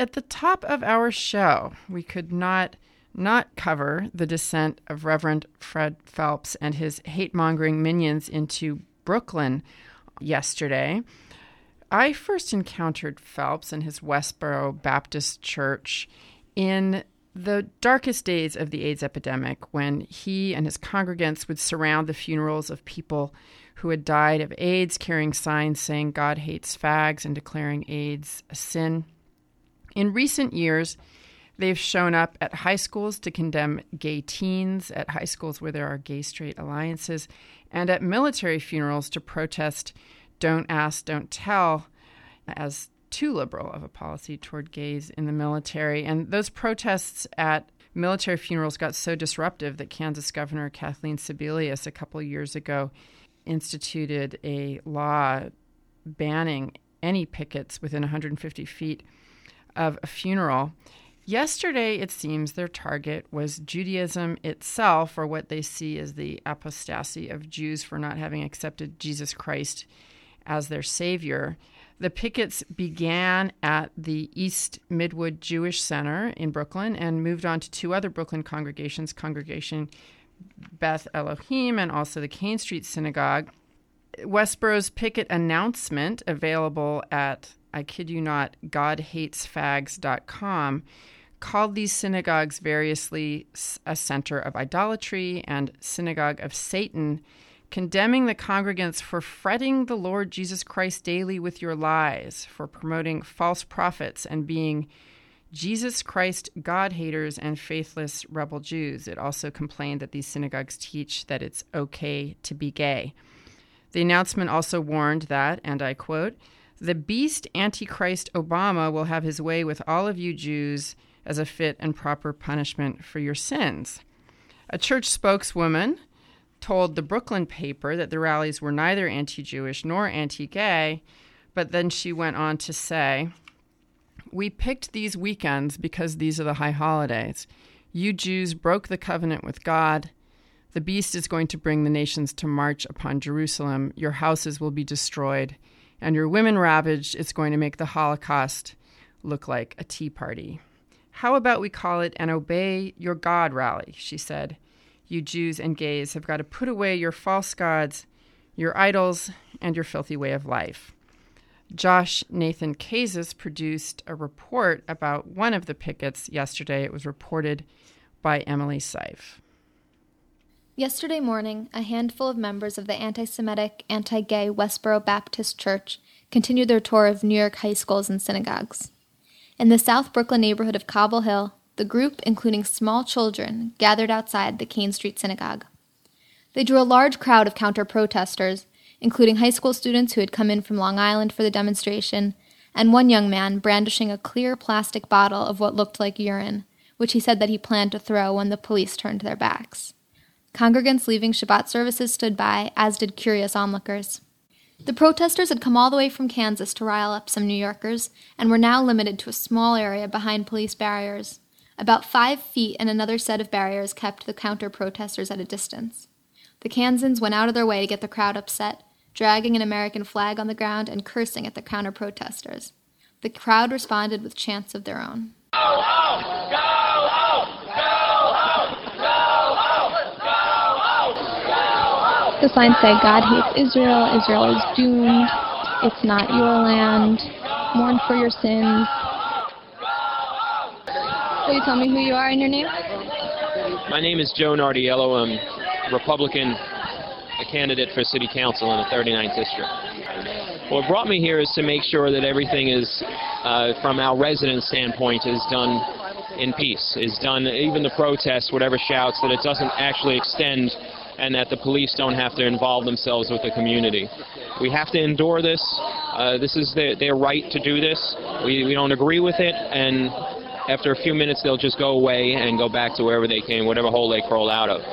at the top of our show, we could not cover the descent of Reverend Fred Phelps and his hate-mongering minions into Brooklyn yesterday. I first encountered Phelps and his Westboro Baptist Church in the darkest days of the AIDS epidemic, when he and his congregants would surround the funerals of people who had died of AIDS, carrying signs saying God hates fags and declaring AIDS a sin. In recent years, they've shown up at high schools to condemn gay teens, at high schools where there are gay-straight alliances, and at military funerals to protest Don't Ask, Don't Tell as too liberal of a policy toward gays in the military. And those protests at military funerals got so disruptive that Kansas Governor Kathleen Sebelius a couple of years ago instituted a law banning any pickets within 150 feet of a funeral. Yesterday, it seems their target was Judaism itself, or what they see as the apostasy of Jews for not having accepted Jesus Christ as their savior. The pickets began at the East Midwood Jewish Center in Brooklyn and moved on to two other Brooklyn congregations, Congregation Beth Elohim and also the Kane Street Synagogue. Westboro's picket announcement, available at, I kid you not, godhatesfags.com, called these synagogues variously a center of idolatry and synagogue of Satan, condemning the congregants for fretting the Lord Jesus Christ daily with your lies, for promoting false prophets and being Jesus Christ God-haters and faithless rebel Jews. It also complained that these synagogues teach that it's okay to be gay. The announcement also warned that, and I quote, "The beast Antichrist Obama will have his way with all of you Jews as a fit and proper punishment for your sins." A church spokeswoman told the Brooklyn paper that the rallies were neither anti-Jewish nor anti-gay, but then she went on to say, "We picked these weekends because these are the high holidays. You Jews broke the covenant with God. The beast is going to bring the nations to march upon Jerusalem. Your houses will be destroyed, and your women ravaged. It's going to make the Holocaust look like a tea party. How about we call it an Obey Your God rally," she said. "You Jews and gays have got to put away your false gods, your idols, and your filthy way of life." Josh Nathan Kazis produced a report about one of the pickets yesterday. It was reported by Emily Seif. Yesterday morning, a handful of members of the anti-Semitic, anti-gay Westboro Baptist Church continued their tour of New York high schools and synagogues. In the South Brooklyn neighborhood of Cobble Hill, the group, including small children, gathered outside the Kane Street Synagogue. They drew a large crowd of counter-protesters, including high school students who had come in from Long Island for the demonstration, and one young man brandishing a clear plastic bottle of what looked like urine, which he said that he planned to throw when the police turned their backs. Congregants leaving Shabbat services stood by, as did curious onlookers. The protesters had come all the way from Kansas to rile up some New Yorkers, and were now limited to a small area behind police barriers. About 5 feet and another set of barriers kept the counter-protesters at a distance. The Kansans went out of their way to get the crowd upset, dragging an American flag on the ground and cursing at the counter-protesters. The crowd responded with chants of their own. Go home! Go home! Go home! Go home! Go home! Go home! The signs say, "God hates Israel, Israel is doomed, it's not your land, mourn for your sins." Will you tell me who you are and your name? My name is Joe Nardiello. I'm Republican, a candidate for City Council in the 39th District. What brought me here is to make sure that everything is, from our resident standpoint, is done in peace, is done, even the protests, whatever shouts, that it doesn't actually extend and that the police don't have to involve themselves with the community. We have to endure this. This is their right to do this. We don't agree with it, and after a few minutes they'll just go away and go back to wherever they came, whatever hole they crawled out of.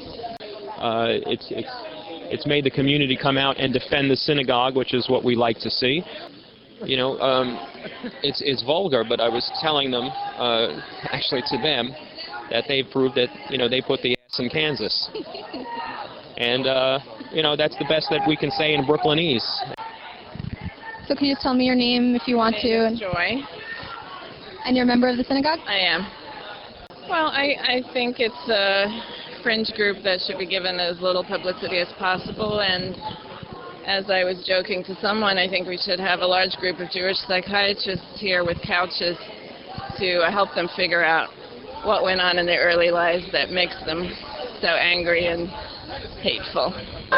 It's made the community come out and defend the synagogue, which is what we like to see. You know, it's vulgar, but I was telling them, actually to them, that they've proved that, you know, they put the ass in Kansas. And, you know, that's the best that we can say in Brooklynese. So can you just tell me your name if you want to? Joy. And you're a member of the synagogue? I am. Well, I think it's a fringe group that should be given as little publicity as possible, and as I was joking to someone, I think we should have a large group of Jewish psychiatrists here with couches to help them figure out what went on in their early lives that makes them so angry and hateful.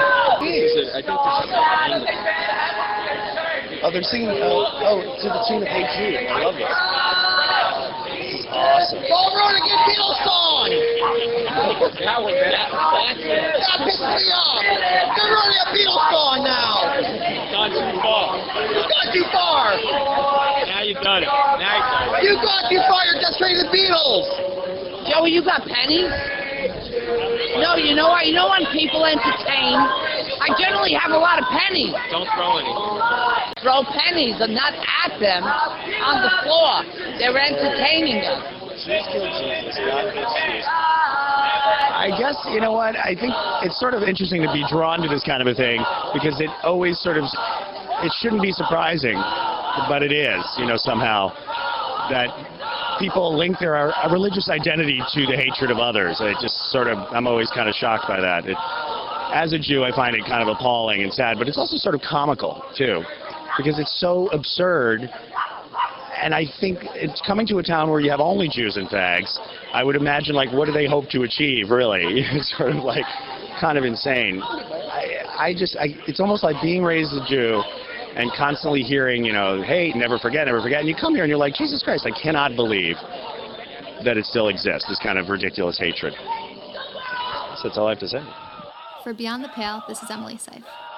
Oh, they're singing, to the tune of Hey Jude. I love this. This is awesome. Go run and get Beatles song! That pissed me off! They're running a Beatles song now! Gone too far. You got too far! Now you've done it. You got too far, you're just reading the Beatles! Joey, you got pennies? No, you know what? You know when people entertain, I generally have a lot of pennies. Don't throw any. Throw pennies and not at them on the floor. They're entertaining them. I guess, you know what, I think it's sort of interesting to be drawn to this kind of a thing because it always sort of, it shouldn't be surprising, but it is, somehow, that people link their religious identity to the hatred of others. It just sort of, I'm always kind of shocked by that. As a Jew, I find it kind of appalling and sad, but it's also sort of comical, too, because it's so absurd. And I think it's coming to a town where you have only Jews and fags. I would imagine, what do they hope to achieve, really? It's sort of kind of insane. It's almost like being raised a Jew and constantly hearing, hey, never forget, never forget. And you come here and you're like, Jesus Christ, I cannot believe that it still exists, this kind of ridiculous hatred. So that's all I have to say. For Beyond the Pale, this is Emily Seif.